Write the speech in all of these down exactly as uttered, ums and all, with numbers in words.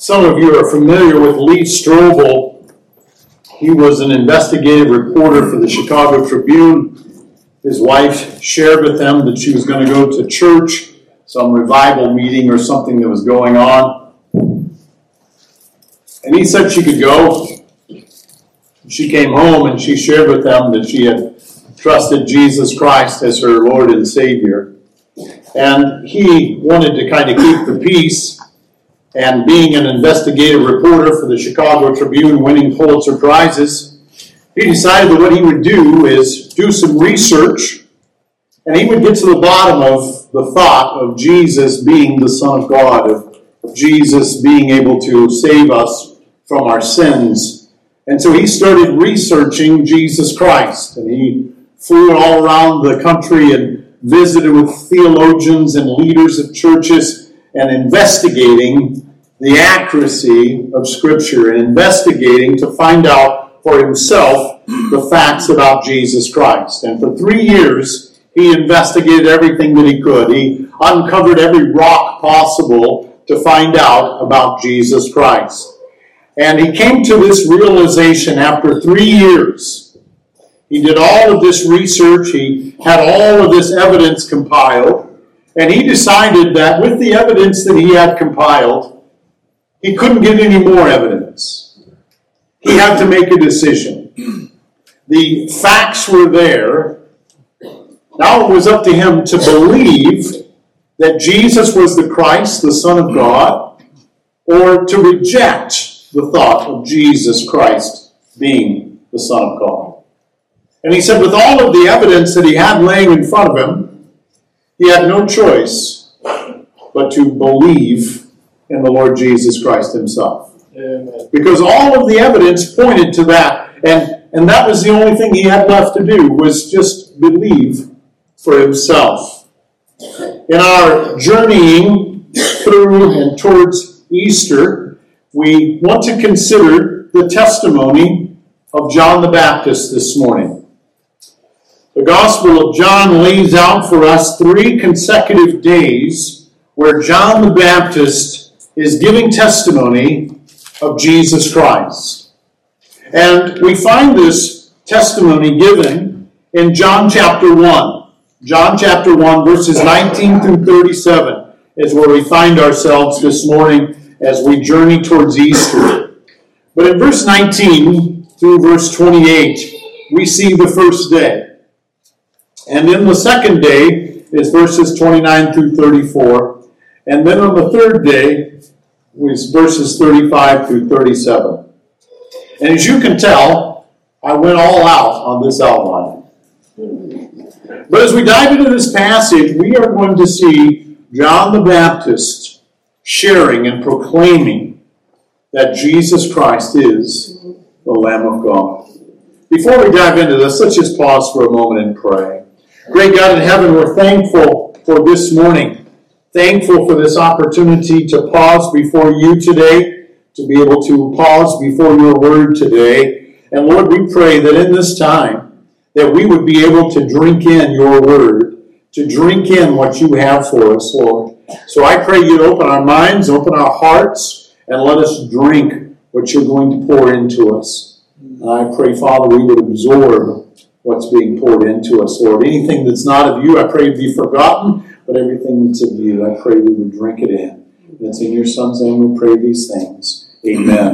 Some of you are familiar with Lee Strobel. He was an investigative reporter for the Chicago Tribune. His wife shared with him that she was going to go to church, some revival meeting or something that was going on. And he said she could go. She came home and she shared with them that she had trusted Jesus Christ as her Lord and Savior. And he wanted to kind of keep the peace. And being an investigative reporter for the Chicago Tribune, winning Pulitzer Prizes, he decided that what he would do is do some research, and he would get to the bottom of the thought of Jesus being the Son of God, of Jesus being able to save us from our sins. And so he started researching Jesus Christ, and he flew all around the country and visited with theologians and leaders of churches and investigating the accuracy of Scripture and investigating to find out for himself the facts about Jesus Christ. And for three years, he investigated everything that he could. He uncovered every rock possible to find out about Jesus Christ. And he came to this realization after three years. He did all of this research. He had all of this evidence compiled. And he decided that with the evidence that he had compiled, he couldn't get any more evidence. He had to make a decision. The facts were there. Now it was up to him to believe that Jesus was the Christ, the Son of God, or to reject the thought of Jesus Christ being the Son of God. And he said with all of the evidence that he had laying in front of him, he had no choice but to believe in the Lord Jesus Christ himself. Amen. Because all of the evidence pointed to that. And, and that was the only thing he had left to do, was just believe for himself. In our journeying through and towards Easter, we want to consider the testimony of John the Baptist this morning. The Gospel of John lays out for us three consecutive days where John the Baptist is giving testimony of Jesus Christ. And we find this testimony given in John chapter one. John chapter one, verses nineteen through thirty-seven is where we find ourselves this morning as we journey towards Easter. But in verse nineteen through verse twenty-eight, we see the first day. And then the second day is verses twenty-nine through thirty-four. And then on the third day is verses thirty-five through thirty-seven. And as you can tell, I went all out on this outline. But as we dive into this passage, we are going to see John the Baptist sharing and proclaiming that Jesus Christ is the Lamb of God. Before we dive into this, let's just pause for a moment and pray. Great God in heaven, we're thankful for this morning. Thankful for this opportunity to pause before you today, to be able to pause before your word today. And Lord, we pray that in this time, that we would be able to drink in your word, to drink in what you have for us, Lord. So I pray you'd open our minds, open our hearts, and let us drink what you're going to pour into us. And I pray, Father, we would absorb what's being poured into us, Lord. Anything that's not of you, I pray would be forgotten, but everything that's of you, I pray we would drink it in. And it's in your Son's name we pray these things. Amen.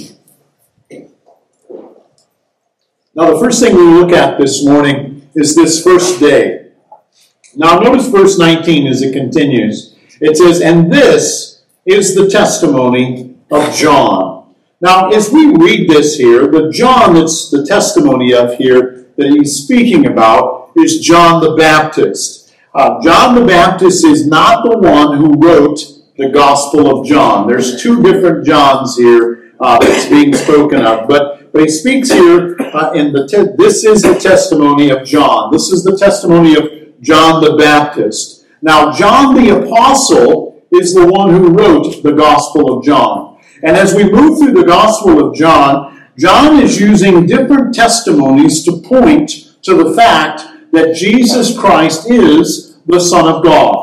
Now, the first thing we look at this morning is this first day. Now, notice verse nineteen as it continues. It says, and this is the testimony of John. Now, as we read this here, the John that's the testimony of here that he's speaking about is John the Baptist. Uh, John the Baptist is not the one who wrote the Gospel of John. There's two different Johns here uh, that's being spoken of. But, but he speaks here uh, in the te- this is the testimony of John. This is the testimony of John the Baptist. Now, John the Apostle is the one who wrote the Gospel of John. And as we move through the Gospel of John, John is using different testimonies to point to the fact that Jesus Christ is the Son of God.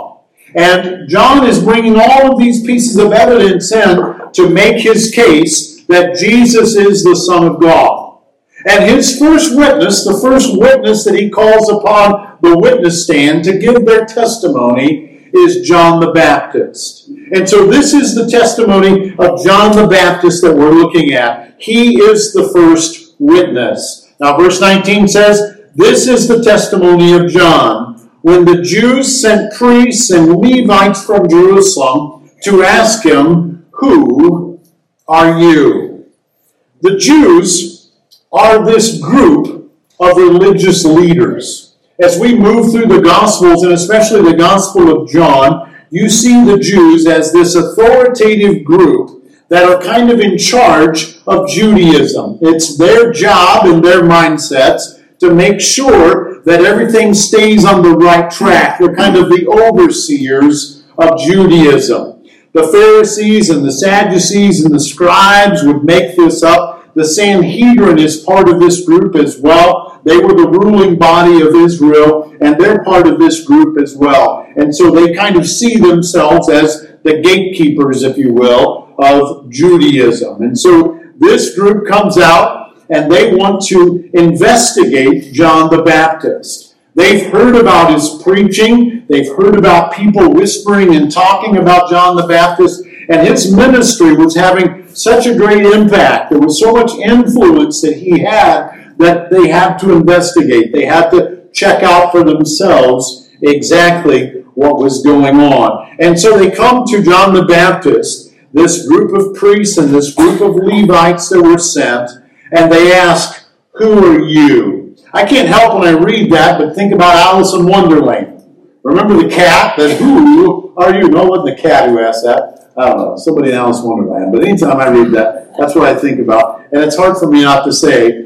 And John is bringing all of these pieces of evidence in to make his case that Jesus is the Son of God. And his first witness, the first witness that he calls upon the witness stand to give their testimony, is John the Baptist. And so this is the testimony of John the Baptist that we're looking at. He is the first witness. Now verse nineteen says, "This is the testimony of John, when the Jews sent priests and Levites from Jerusalem to ask him, 'Who are you?'" The Jews are this group of religious leaders. As we move through the Gospels, and especially the Gospel of John, you see the Jews as this authoritative group that are kind of in charge of Judaism. It's their job and their mindsets to make sure that everything stays on the right track. They're kind of the overseers of Judaism. The Pharisees and the Sadducees and the scribes would make this up. The Sanhedrin is part of this group as well. They were the ruling body of Israel, and they're part of this group as well. And so they kind of see themselves as the gatekeepers, if you will, of Judaism. And so this group comes out, and they want to investigate John the Baptist. They've heard about his preaching. They've heard about people whispering and talking about John the Baptist, and his ministry was having such a great impact. There was so much influence that he had that they had to investigate. They had to check out for themselves exactly what was going on. And so they come to John the Baptist, this group of priests and this group of Levites that were sent, and they ask, "Who are you?" I can't help when I read that, but think about Alice in Wonderland. Remember the cat? That "Who are you?" No, it wasn't the cat who asked that. I don't know, somebody in Alice in Wonderland. But anytime I read that, that's what I think about. And it's hard for me not to say,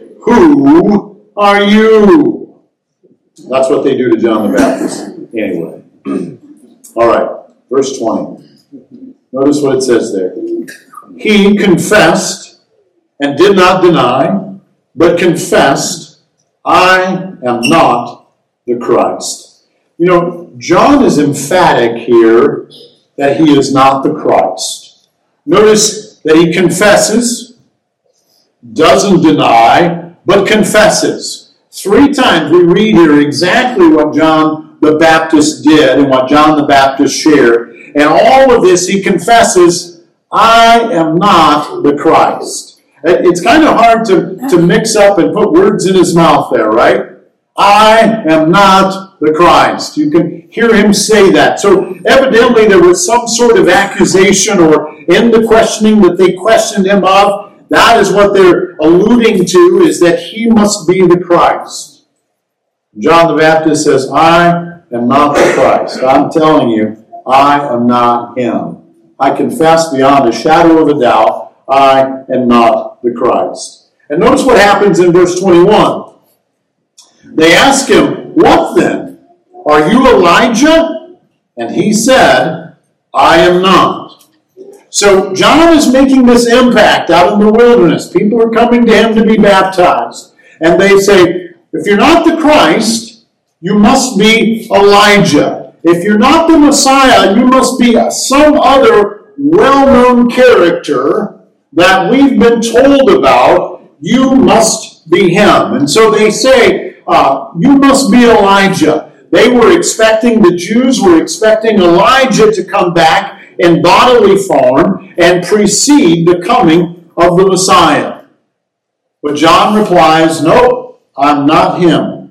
"Who are you?" That's what they do to John the Baptist. Anyway. All right, verse twenty. Notice what it says there. "He confessed and did not deny, but confessed, 'I am not the Christ.'" You know, John is emphatic here that he is not the Christ. Notice that he confesses, doesn't deny, but confesses. Three times we read here exactly what John the Baptist did and what John the Baptist shared. And all of this, he confesses, "I am not the Christ." It's kind of hard to, to mix up and put words in his mouth there, right? "I am not the Christ." You can hear him say that. So evidently there was some sort of accusation, or in the questioning that they questioned him of, that is what they're alluding to, is that he must be the Christ. John the Baptist says, "I am not the Christ." I'm telling you, I am not him. I confess beyond a shadow of a doubt, I am not the Christ. And notice what happens in verse twenty-one. They ask him, "What then? Are you Elijah?" And he said, "I am not." So John is making this impact out in the wilderness. People are coming to him to be baptized. And they say, if you're not the Christ, you must be Elijah. If you're not the Messiah, you must be some other well-known character that we've been told about. You must be him. And so they say, uh, you must be Elijah. They were expecting, the Jews were expecting Elijah to come back in bodily form and precede the coming of the Messiah. But John replies, "Nope, I'm not him.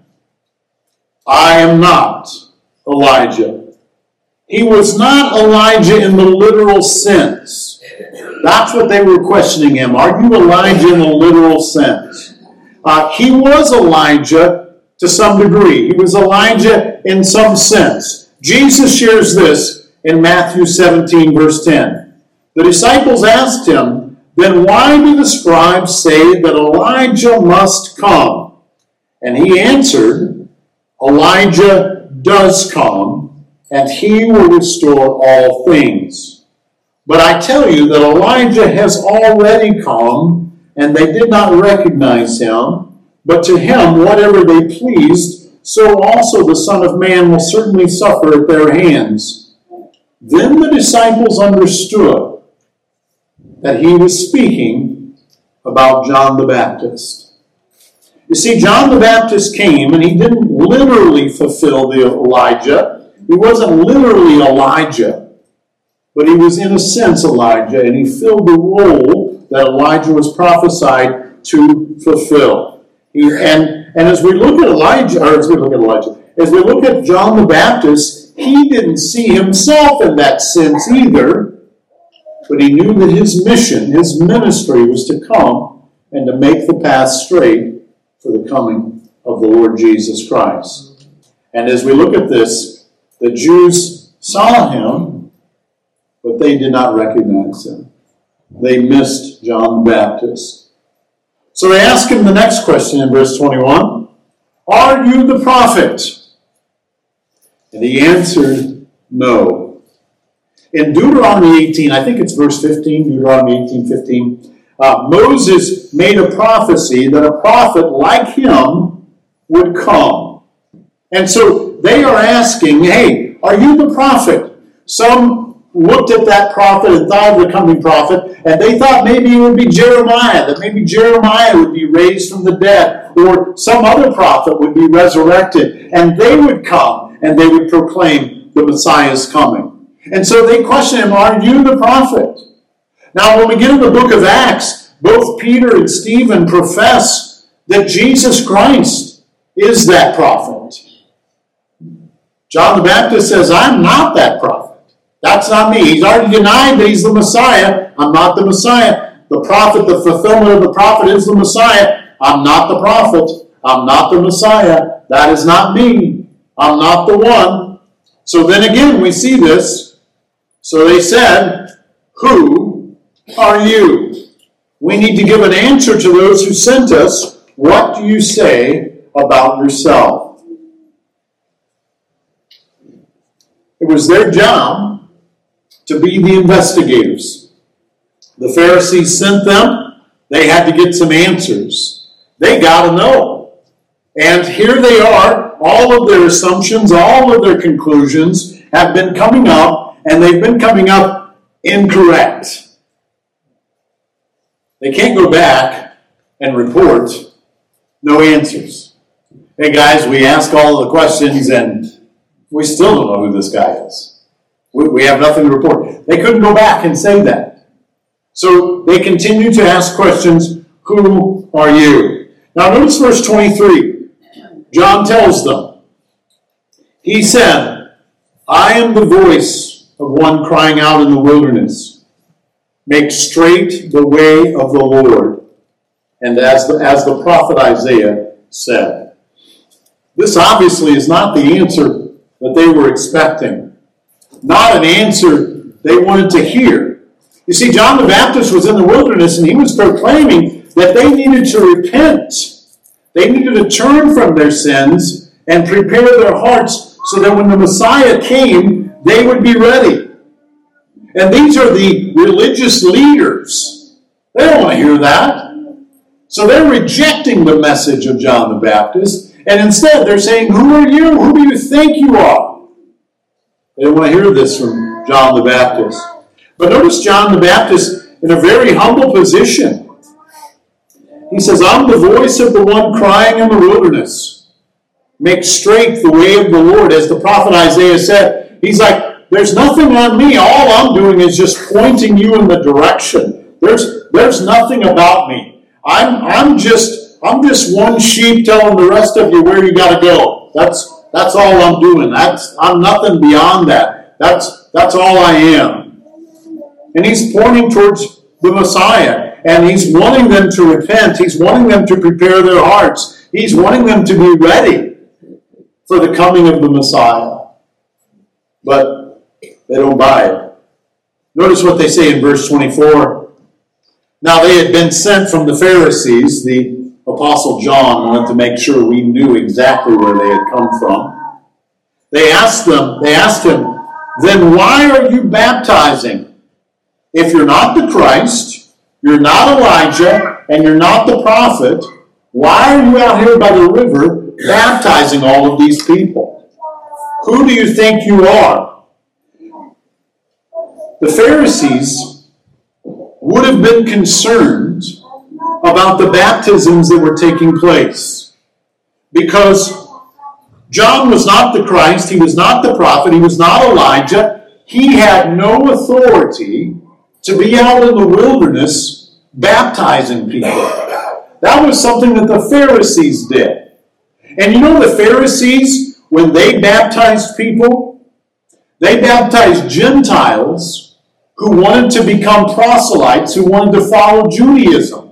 I am not Elijah." He was not Elijah in the literal sense. That's what they were questioning him. Are you Elijah in the literal sense? Uh, he was Elijah to some degree. He was Elijah in some sense. Jesus shares this in Matthew seventeen, verse ten. The disciples asked him, "Then why do the scribes say that Elijah must come?" And he answered, "Elijah does come, and he will restore all things. But I tell you that Elijah has already come, and they did not recognize him. But to him, whatever they pleased, so also the Son of Man will certainly suffer at their hands." Then the disciples understood that he was speaking about John the Baptist. You see, John the Baptist came, and he didn't literally fulfill the Elijah. He wasn't literally Elijah, but he was in a sense Elijah, and he filled the role that Elijah was prophesied to fulfill. He, and, and as we look at Elijah, or as we look at Elijah, as we look at John the Baptist, he didn't see himself in that sense either, but he knew that his mission, his ministry was to come and to make the path straight for the coming of the Lord Jesus Christ. And as we look at this, the Jews saw him, but they did not recognize him. They missed John the Baptist. So they ask him the next question in verse twenty-one, "Are you the prophet?" And he answered, "No." In Deuteronomy eighteen, I think it's verse fifteen, Deuteronomy eighteen fifteen, uh, Moses made a prophecy that a prophet like him would come. And so they are asking, hey, are you the prophet? Some looked at that prophet and thought of the coming prophet, and they thought maybe it would be Jeremiah, that maybe Jeremiah would be raised from the dead, or some other prophet would be resurrected, and they would come, and they would proclaim the Messiah's coming. And so they question him, are you the prophet? Now, when we get in the book of Acts, both Peter and Stephen profess that Jesus Christ is that prophet. John the Baptist says, I'm not that prophet. That's not me. He's already denied that he's the Messiah. I'm not the Messiah. The prophet, the fulfillment of the prophet is the Messiah. I'm not the prophet. I'm not the Messiah. That is not me. I'm not the one. So then again, we see this. So they said, who are you? We need to give an answer to those who sent us. What do you say about yourself? It was their job to be the investigators. The Pharisees sent them. They had to get some answers. They got to know. And here they are. All of their assumptions, all of their conclusions have been coming up, and they've been coming up incorrect. They can't go back and report no answers. Hey guys, we ask all of the questions, and we still don't know who this guy is. We, we have nothing to report. They couldn't go back and say that. So they continue to ask questions. Who are you? Now notice verse twenty-three. John tells them. He said, I am the voice of one crying out in the wilderness. Make straight the way of the Lord. And as the, as the prophet Isaiah said. This obviously is not the answer that they were expecting. Not an answer they wanted to hear. You see, John the Baptist was in the wilderness and he was proclaiming that they needed to repent. They needed to turn from their sins and prepare their hearts so that when the Messiah came, they would be ready. And these are the religious leaders. They don't want to hear that. So they're rejecting the message of John the Baptist. And instead they're saying, who are you? Who do you think you are? They don't want to hear this from John the Baptist. But notice John the Baptist in a very humble position. He says, I'm the voice of the one crying in the wilderness. Make straight the way of the Lord. As the prophet Isaiah said, he's like, there's nothing on me. All I'm doing is just pointing you in the direction. There's, there's nothing about me. I'm, I'm just, I'm just one sheep telling the rest of you where you got to go. That's, that's all I'm doing. That's, I'm nothing beyond that. That's, that's all I am. And he's pointing towards the Messiah. And he's wanting them to repent. He's wanting them to prepare their hearts. He's wanting them to be ready for the coming of the Messiah. But they don't buy it. Notice what they say in verse twenty-four. Now they had been sent from the Pharisees. The Apostle John wanted to make sure we knew exactly where they had come from. They asked them, they asked him, then why are you baptizing? If you're not the Christ, you're not Elijah, and you're not the prophet, why are you out here by the river baptizing all of these people? Who do you think you are? The Pharisees would have been concerned about the baptisms that were taking place, because John was not the Christ, he was not the prophet, he was not Elijah. He had no authority to be out in the wilderness baptizing people. That was something that the Pharisees did. And you know, the Pharisees, when they baptized people, they baptized Gentiles who wanted to become proselytes, who wanted to follow Judaism.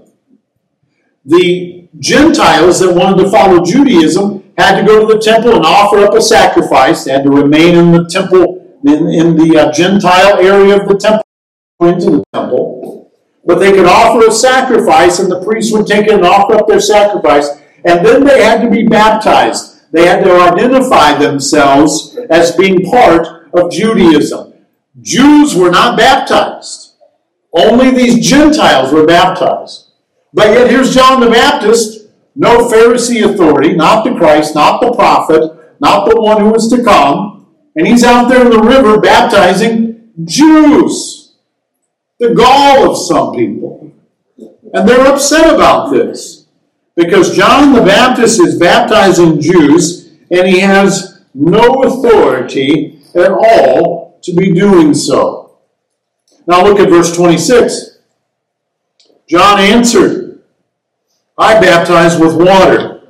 The Gentiles that wanted to follow Judaism had to go to the temple and offer up a sacrifice. They had to remain in the temple, in, in the uh, Gentile area of the temple, into the temple. But they could offer a sacrifice, and the priest would take it and offer up their sacrifice. And then they had to be baptized. They had to identify themselves as being part of Judaism. Jews were not baptized. Only these Gentiles were baptized. But yet here's John the Baptist, no Pharisee authority, not the Christ, not the prophet, not the one who was to come. And he's out there in the river baptizing Jews. The gall of some people. And they're upset about this, because John the Baptist is baptizing Jews, and he has no authority at all to be doing so. Now look at verse twenty-six. John answered, I baptize with water,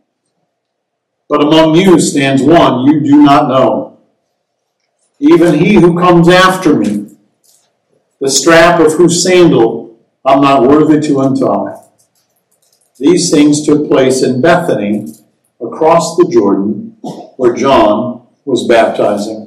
but among you stands one you do not know, even he who comes after me, the strap of whose sandal I'm not worthy to untie. These things took place in Bethany, across the Jordan, where John was baptizing.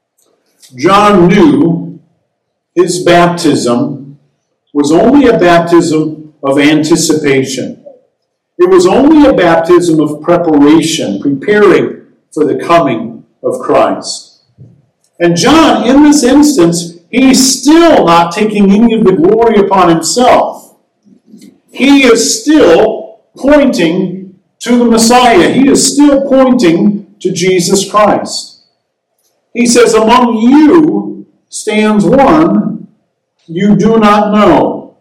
John knew his baptism was only a baptism of anticipation. It was only a baptism of preparation, preparing for the coming of Christ. And John, in this instance, he's still not taking any of the glory upon himself. He is still pointing to the Messiah. He is still pointing to Jesus Christ. He says, among you stands one you do not know.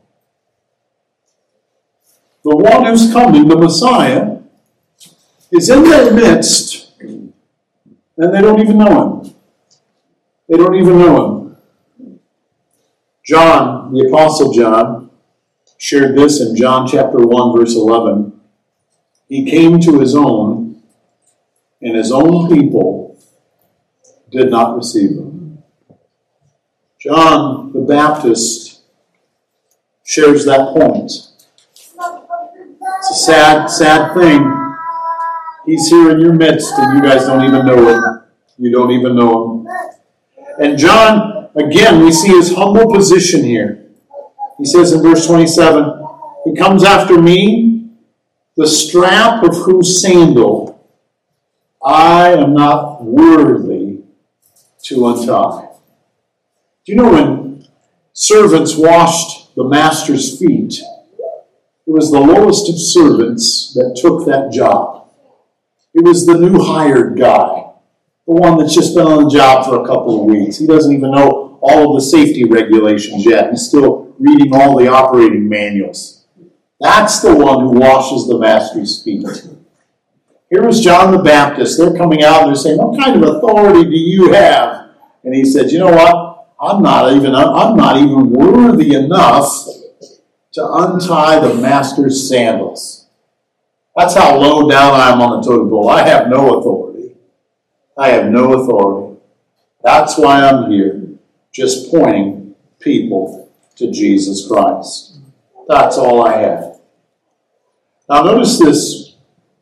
The one who's coming, the Messiah, is in their midst, and they don't even know him. They don't even know him. John, the Apostle John, shared this in John chapter one, verse eleven. He came to his own, and his own people did not receive him. John the Baptist shares that point. It's a sad, sad thing. He's here in your midst, and you guys don't even know him. You don't even know him. And John, again, we see his humble position here. He says in verse twenty-seven, he comes after me, the strap of whose sandal I am not worthy to untie. Do you know when servants washed the master's feet, it was the lowest of servants that took that job. It was the new hired guy, the one that's just been on the job for a couple of weeks. He doesn't even know all of the safety regulations yet. He's still reading all the operating manuals. That's the one who washes the master's feet. Here is John the Baptist. They're coming out and they're saying, what kind of authority do you have? And he said, you know what? I'm not even, I'm not even worthy enough to untie the master's sandals. That's how low down I am on the totem pole. I have no authority. I have no authority. That's why I'm here, just pointing people to Jesus Christ. That's all I have. Now notice this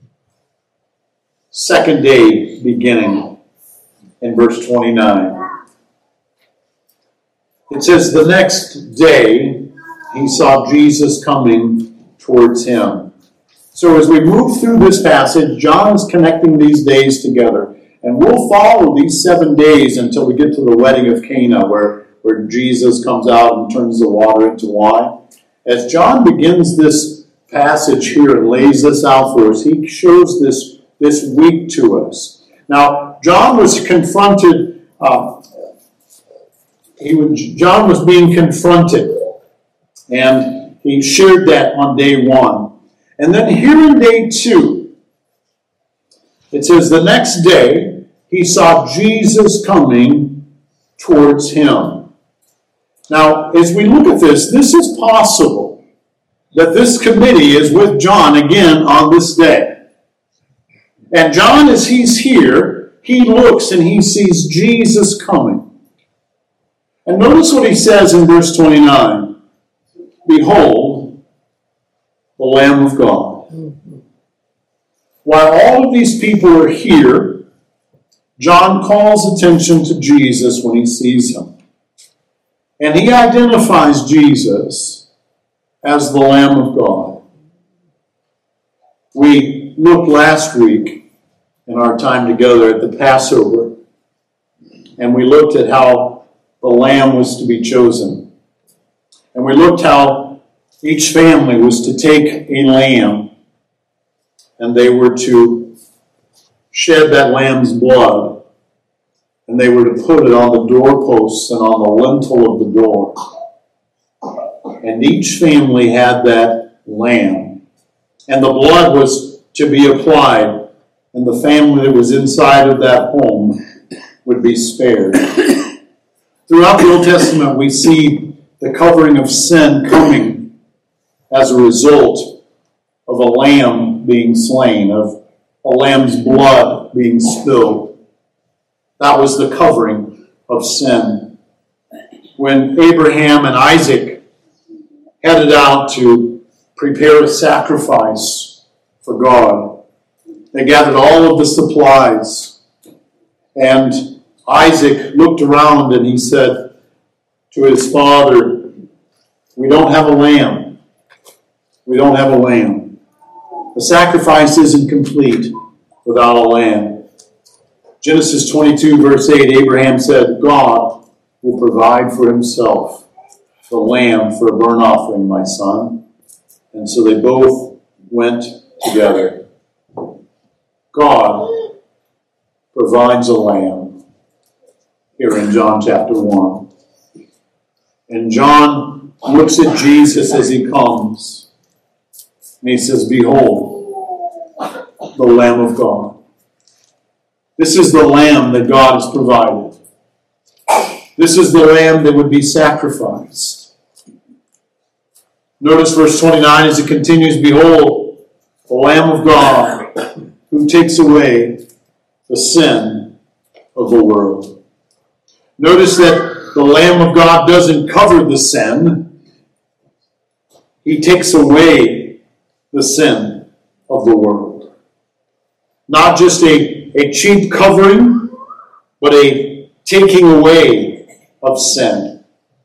second day beginning in verse twenty-nine. It says, the next day he saw Jesus coming towards him. So as we move through this passage, John is connecting these days together. And we'll follow these seven days until we get to the wedding of Cana, where, where Jesus comes out and turns the water into wine. As John begins this passage here and lays this out for us, he shows this, this week to us. Now, John was confronted uh, he was, John was being confronted, and he shared that on day one. And then here in day two, it says, the next day he saw Jesus coming towards him. Now, as we look at this, this is possible that this committee is with John again on this day. And John, as he's here, he looks and he sees Jesus coming. And notice what he says in verse twenty-nine. Behold, the Lamb of God. While all of these people are here, John calls attention to Jesus when he sees him. And he identifies Jesus as the Lamb of God. We looked last week in our time together at the Passover, and we looked at how the lamb was to be chosen. And we looked how each family was to take a lamb, and they were to shed that lamb's blood, and they were to put it on the doorposts and on the lintel of the door. And each family had that lamb, and the blood was to be applied, and the family that was inside of that home would be spared. Throughout the Old Testament, we see the covering of sin coming as a result of a lamb being slain, of a lamb's blood being spilled. That was the covering of sin. When Abraham and Isaac headed out to prepare a sacrifice for God, they gathered all of the supplies, and Isaac looked around and he said to his father, we don't have a lamb. We don't have a lamb. The sacrifice isn't complete without a lamb. Genesis twenty-two, verse eight, Abraham said, God will provide for himself the lamb for a burnt offering, my son. And so they both went together. God provides a lamb here in John chapter one. And John looks at Jesus as he comes, and he says, behold, the Lamb of God. This is the lamb that God has provided. This is the lamb that would be sacrificed. Notice verse twenty-nine as it continues, behold, the Lamb of God who takes away the sin of the world. Notice that the Lamb of God doesn't cover the sin. He takes away the sin of the world. Not just a, a cheap covering, but a taking away of sin.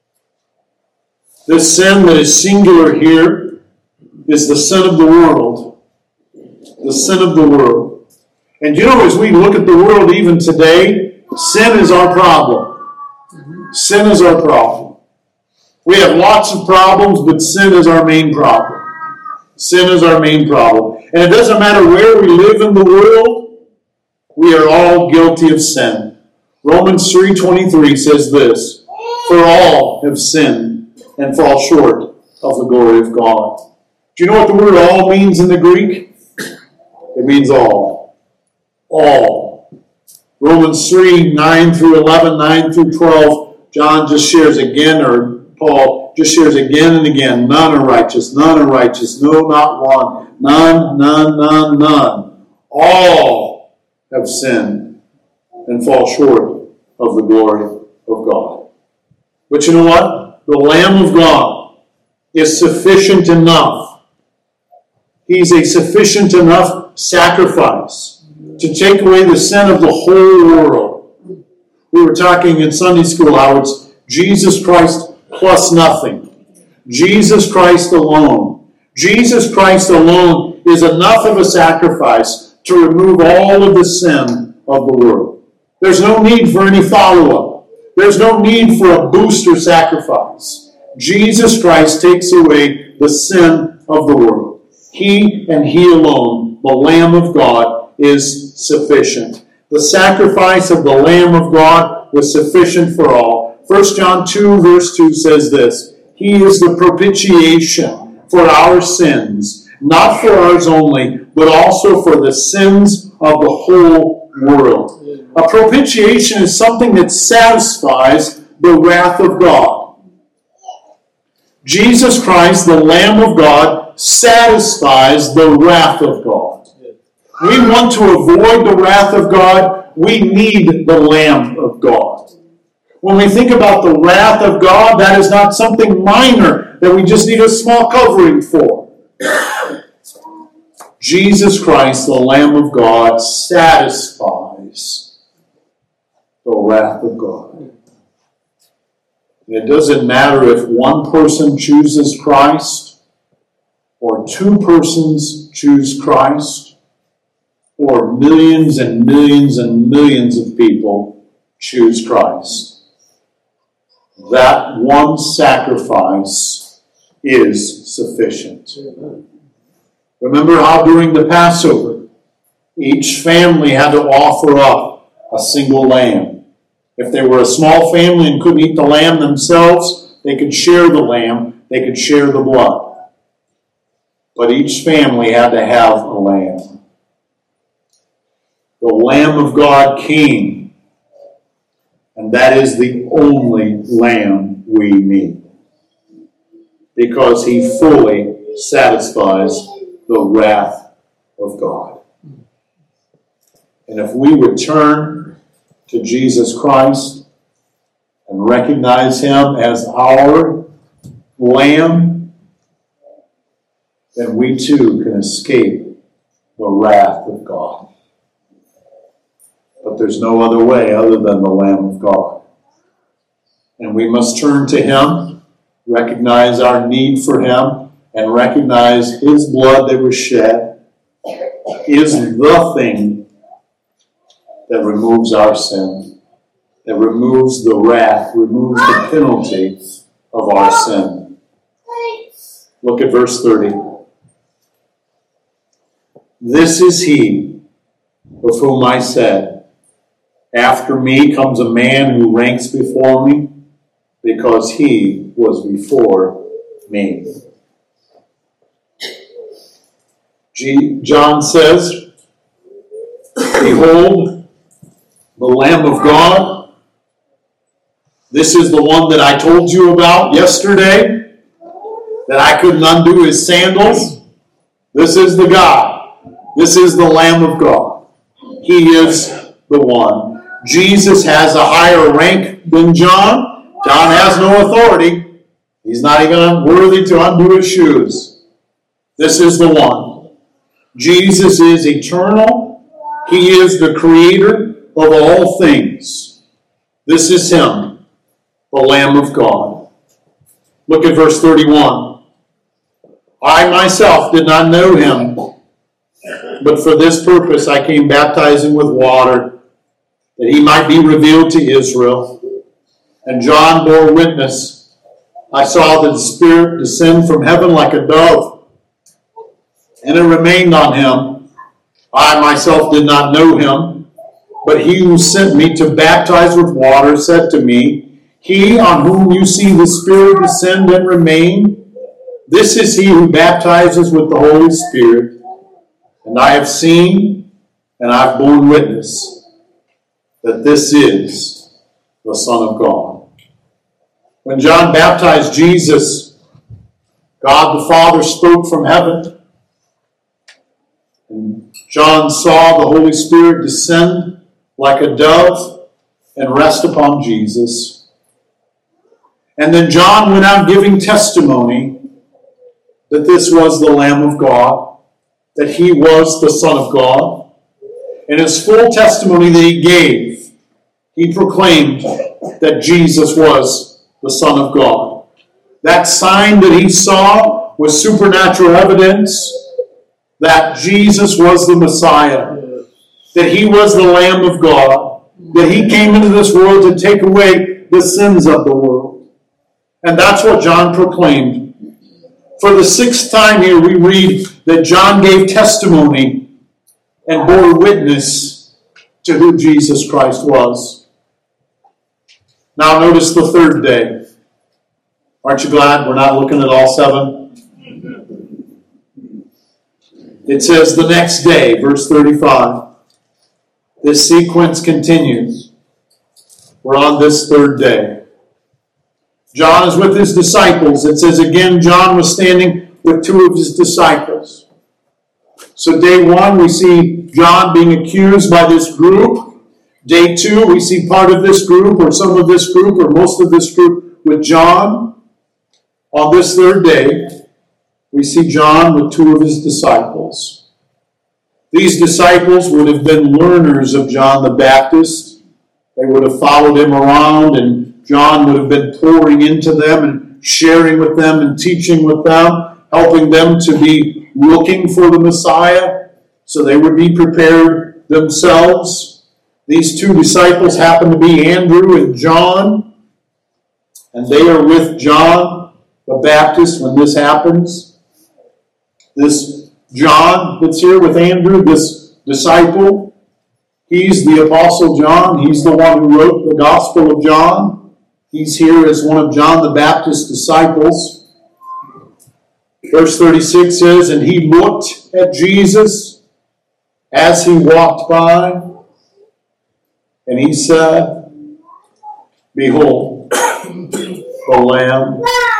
This sin that is singular here is the sin of the world. The sin of the world. And you know, as we look at the world even today, sin is our problem. Sin is our problem. We have lots of problems, but sin is our main problem. Sin is our main problem. And it doesn't matter where we live in the world, we are all guilty of sin. Romans three twenty-three says this, for all have sinned and fall short of the glory of God. Do you know what the word all means in the Greek? It means all. All. Romans three, nine through eleven, nine through twelve, John just shares again, or Paul just shares again and again, none are righteous, none are righteous, no, not one, none, none, none, none. All have sinned and fall short of the glory of God. But you know what? The Lamb of God is sufficient enough. He's a sufficient enough sacrifice to take away the sin of the whole world. We were talking in Sunday school how it's Jesus Christ plus nothing. Jesus Christ alone. Jesus Christ alone is enough of a sacrifice to remove all of the sin of the world. There's no need for any follow-up. There's no need for a booster sacrifice. Jesus Christ takes away the sin of the world. He and He alone, the Lamb of God, is sufficient. The sacrifice of the Lamb of God was sufficient for all. First John two, verse two says this, He is the propitiation for our sins, not for ours only, but also for the sins of the whole world. A propitiation is something that satisfies the wrath of God. Jesus Christ, the Lamb of God, satisfies the wrath of God. We want to avoid the wrath of God. We need the Lamb of God. When we think about the wrath of God, that is not something minor that we just need a small covering for. Jesus Christ, the Lamb of God, satisfies the wrath of God. It doesn't matter if one person chooses Christ, or two persons choose Christ, or millions and millions and millions of people choose Christ. That one sacrifice is sufficient. Remember how during the Passover, each family had to offer up a single lamb. If they were a small family and couldn't eat the lamb themselves, they could share the lamb, they could share the blood. But each family had to have a lamb. The Lamb of God came, and that is the only lamb we need, because he fully satisfies the wrath of God. And if we return to Jesus Christ and recognize him as our Lamb, then we too can escape the wrath of God. But there's no other way other than the Lamb of God. And we must turn to him, recognize our need for him, and recognize his blood that was shed is the thing that removes our sin, that removes the wrath, removes the penalty of our sin. Look at verse thirty. This is he of whom I said, after me comes a man who ranks before me, because he was before me. G- John says, behold, the Lamb of God. This is the one that I told you about yesterday, that I couldn't undo his sandals. This is the God. This is the Lamb of God. He is the one. Jesus has a higher rank than John. John has no authority. He's not even worthy to undo his shoes. This is the one. Jesus is eternal. He is the creator of all things. This is him, the Lamb of God. Look at verse thirty-one. I myself did not know him, but for this purpose I came baptizing with water, that he might be revealed to Israel. And John bore witness. I saw the Spirit descend from heaven like a dove, and it remained on him. I myself did not know him, but he who sent me to baptize with water said to me, he on whom you see the Spirit descend and remain, this is he who baptizes with the Holy Spirit. And I have seen and I have borne witness that this is the Son of God. When John baptized Jesus, God the Father spoke from heaven. And John saw the Holy Spirit descend like a dove and rest upon Jesus. And then John went out giving testimony that this was the Lamb of God, that he was the Son of God. In his full testimony that he gave, he proclaimed that Jesus was the Son of God. That sign that he saw was supernatural evidence that Jesus was the Messiah, that he was the Lamb of God, that he came into this world to take away the sins of the world. And that's what John proclaimed. For the sixth time here we read that John gave testimony and bore witness to who Jesus Christ was. Now notice the third day. Aren't you glad we're not looking at all seven? It says the next day, verse thirty-five. This sequence continues. We're on this third day. John is with his disciples. It says again, John was standing with two of his disciples. So day one, we see John being accused by this group. Day two, we see part of this group, or some of this group, or most of this group with John. On this third day, we see John with two of his disciples. These disciples would have been learners of John the Baptist. They would have followed him around, and John would have been pouring into them and sharing with them and teaching with them, helping them to be looking for the Messiah so they would be prepared themselves. These two disciples happen to be Andrew and John, and they are with John the Baptist when this happens. This John that's here with Andrew, this disciple, he's the Apostle John. He's the one who wrote the Gospel of John. He's here as one of John the Baptist's disciples. Verse thirty-six says, and he looked at Jesus as he walked by, and he said, behold, the Lamb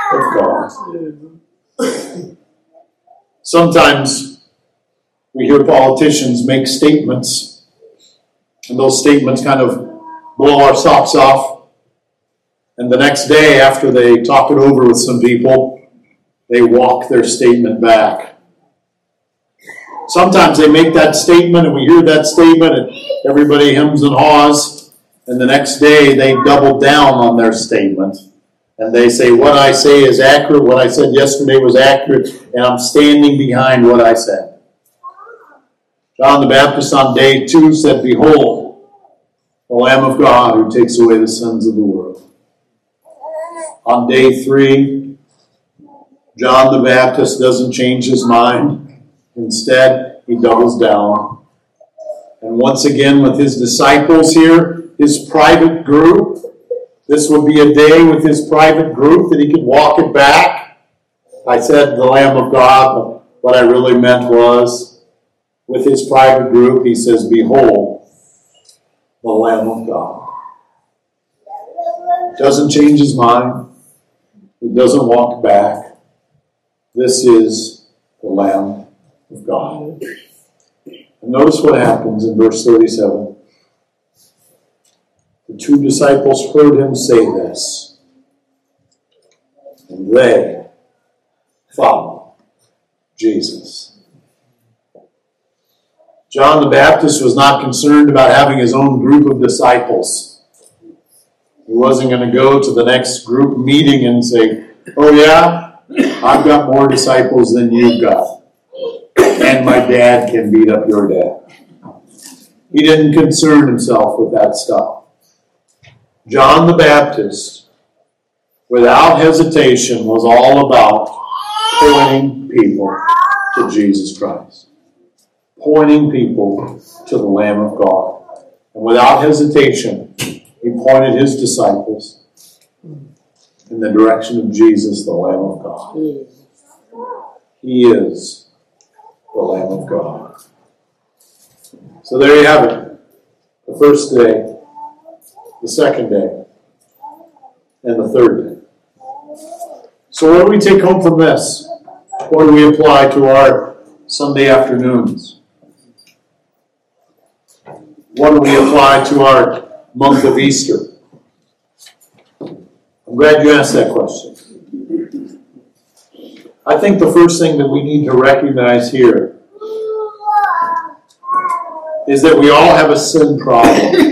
of God. Sometimes we hear politicians make statements, and those statements kind of blow our socks off. And the next day, after they talk it over with some people, they walk their statement back. Sometimes they make that statement, and we hear that statement, and everybody hems and haws. And the next day, they double down on their statement. And they say, what I say is accurate, what I said yesterday was accurate, and I'm standing behind what I said. John the Baptist on day two said, behold, the Lamb of God who takes away the sins of the world. On day three, John the Baptist doesn't change his mind. Instead, he doubles down. And once again with his disciples here, his private group, this would be a day with his private group that he could walk it back. I said the Lamb of God, but what I really meant was, with his private group, he says, behold, the Lamb of God. Doesn't change his mind. He doesn't walk back. This is the Lamb of God. And notice what happens in verse thirty-seven. The two disciples heard him say this, and they followed Jesus. John the Baptist was not concerned about having his own group of disciples. He wasn't going to go to the next group meeting and say, oh yeah, I've got more disciples than you've got, and my dad can beat up your dad. He didn't concern himself with that stuff. John the Baptist, without hesitation, was all about pointing people to Jesus Christ. Pointing people to the Lamb of God. And without hesitation, he pointed his disciples in the direction of Jesus, the Lamb of God. He is the Lamb of God. So there you have it. The first day, the second day, and the third day. So what do we take home from this? What do we apply to our Sunday afternoons? What do we apply to our month of Easter? I'm glad you asked that question. I think the first thing that we need to recognize here is that we all have a sin problem.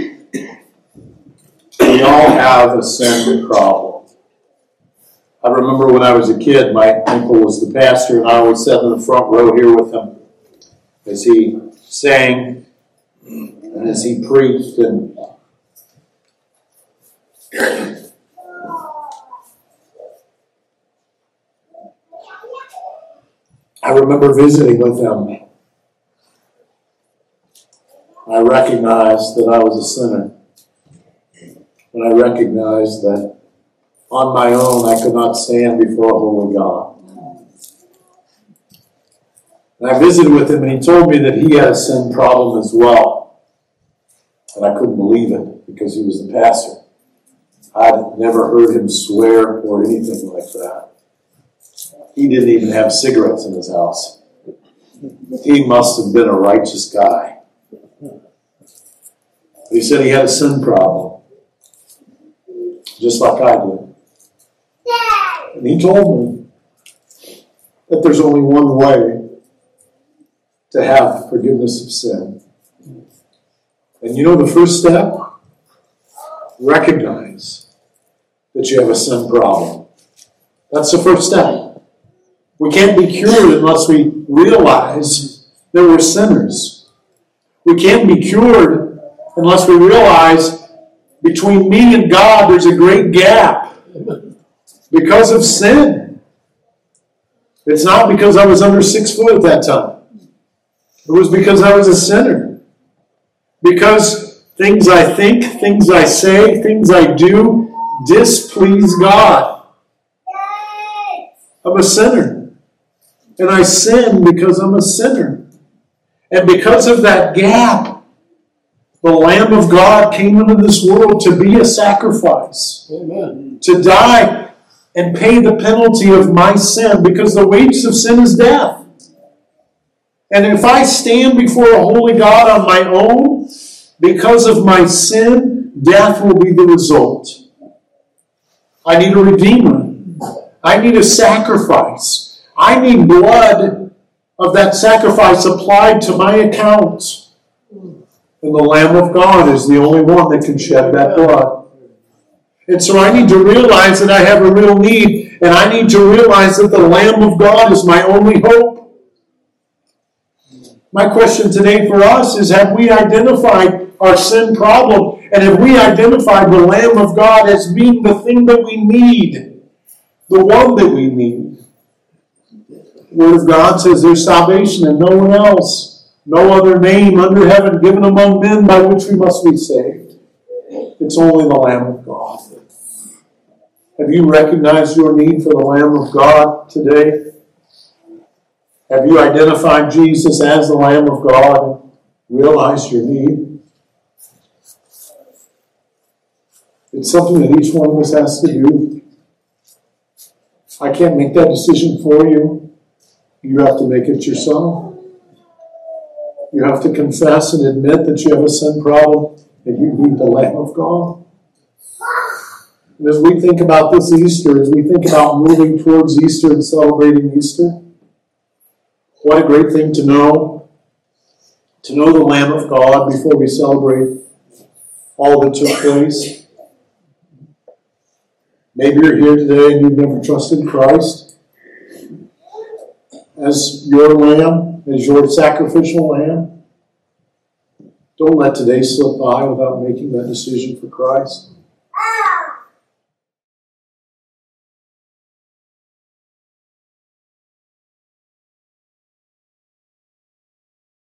We all have a sin problem. I remember when I was a kid, my uncle was the pastor, and I always sat in the front row here with him as he sang and as he preached. And I remember visiting with him. I recognized that I was a sinner. when I recognized that on my own I could not stand before a holy God. And I visited with him, and he told me that he had a sin problem as well. And I couldn't believe it because he was the pastor. I'd never heard him swear or anything like that. He didn't even have cigarettes in his house. He must have been a righteous guy. He said he had a sin problem, just like I did. And he told me that there's only one way to have forgiveness of sin. And you know the first step? Recognize that you have a sin problem. That's the first step. We can't be cured unless we realize that we're sinners. We can't be cured unless we realize between me and God there's a great gap because of sin. It's not because I was under six foot at that time. It was because I was a sinner. Because things I think, things I say, things I do displease God. I'm a sinner. And I sin because I'm a sinner. And because of that gap, the Lamb of God came into this world to be a sacrifice. Amen. To die and pay the penalty of my sin, because the wages of sin is death. And if I stand before a holy God on my own, because of my sin, death will be the result. I need a redeemer. I need a sacrifice. I need blood of that sacrifice applied to my account. And the Lamb of God is the only one that can shed that blood. And so I need to realize that I have a real need. And I need to realize that the Lamb of God is my only hope. My question today for us is, have we identified our sin problem? And have we identified the Lamb of God as being the thing that we need? The one that we need. The Word of God says there's salvation in no one else. No other name under heaven given among men by which we must be saved. It's only the Lamb of God. Have you recognized your need for the Lamb of God today? Have you identified Jesus as the Lamb of God and realized your need? It's something that each one of us has to do. I can't make that decision for you. You have to make it yourself. You have to confess and admit that you have a sin problem and you need the Lamb of God. And as we think about this Easter, as we think about moving towards Easter and celebrating Easter, what a great thing to know. To know the Lamb of God before we celebrate all that took place. Maybe you're here today and you've never trusted Christ as your lamb, as your sacrificial lamb. Don't let today slip by without making that decision for Christ.